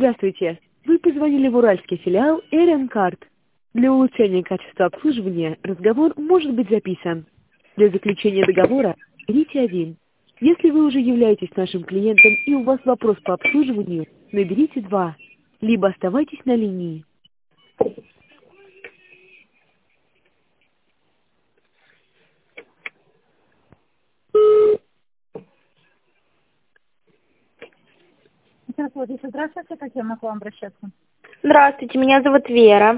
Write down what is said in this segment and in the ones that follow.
Здравствуйте. Вы позвонили в уральский филиал Эрен Карт. Для улучшения качества обслуживания разговор может быть записан. Для заключения договора наберите 1. Если вы уже являетесь нашим клиентом и у вас вопрос по обслуживанию, наберите 2. Либо оставайтесь на линии. Здравствуйте, как я могу к вам обращаться? Здравствуйте, меня зовут Вера.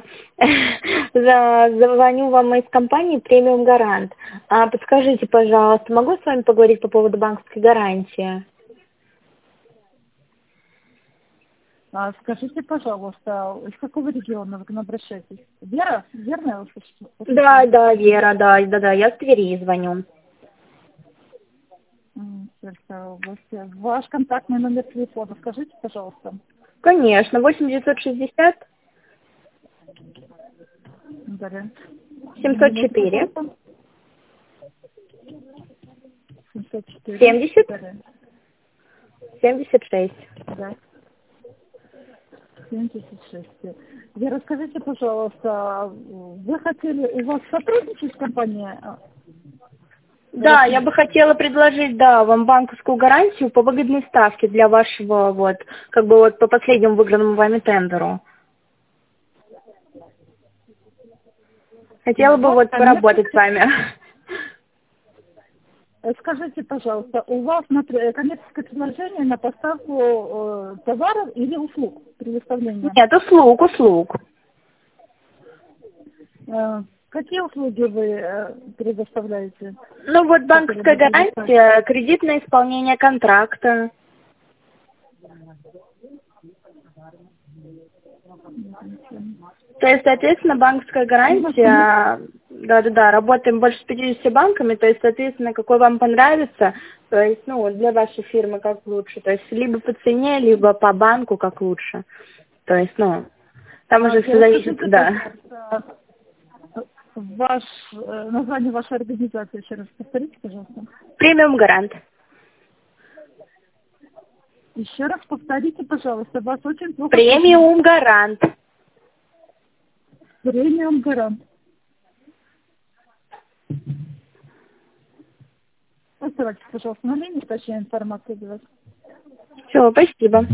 Звоню вам из компании «Премиум Гарант». Подскажите, пожалуйста, могу с вами поговорить по поводу банковской гарантии? Скажите, пожалуйста, из какого региона вы к нам обращаетесь? Вера? Верно я услышала? Да, Вера, да, я с Твери звоню. Тверская область. Ваш контактный номер телефона, скажите, пожалуйста. Конечно, 8 960 Дарья. 704 704. 70 Дарья. 76. Да. 76. Вера, скажите, пожалуйста, вы хотели, у вас сотрудничать с компанией? Да, я бы хотела предложить, вам банковскую гарантию по выгодной ставке для вашего, по последнему выигранному вами тендеру. Хотела бы поработать с вами. Скажите, пожалуйста, у вас коммерческое предложение на поставку товаров или услуг предоставления? Нет, услуг. Какие услуги вы предоставляете? Банковская гарантия, кредитное исполнение контракта. То есть, соответственно, банковская гарантия, работаем больше с 50 банками, то есть, соответственно, какой вам понравится, то есть, для вашей фирмы как лучше, то есть, либо по цене, либо по банку как лучше. То есть, там уже все зависит, Название вашей организации еще раз повторите, пожалуйста. Премиум Гарант. Еще раз повторите, пожалуйста, вас очень плохо. Премиум Гарант. Премиум Гарант. Оставайтесь, пожалуйста, на линии, точнее информацию для вас. Все, спасибо.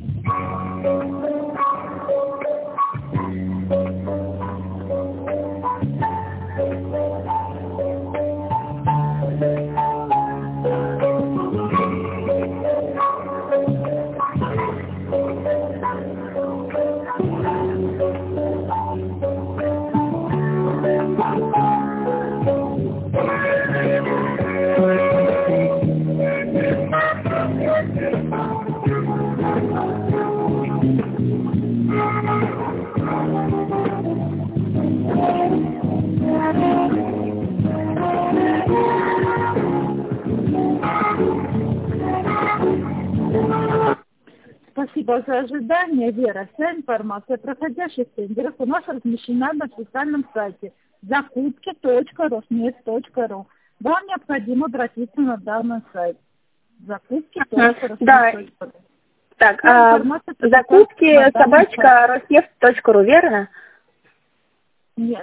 Спасибо за ожидание, Вера. Вся информация о проходящих тендерах у нас размещена на специальном сайте закупки.росмет.ру. Вам необходимо обратиться на данный сайт. Закупки.росмет.ру. Так, закупки _роснефть.ру, верно? Нет,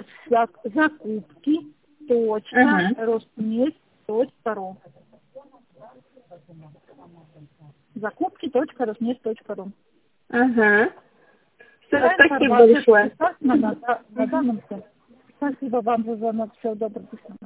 закупки.росмет.ру. Закупки.росмет.ру. Спасибо большое. На данном сайте. Спасибо вам за звонок. Всего доброго.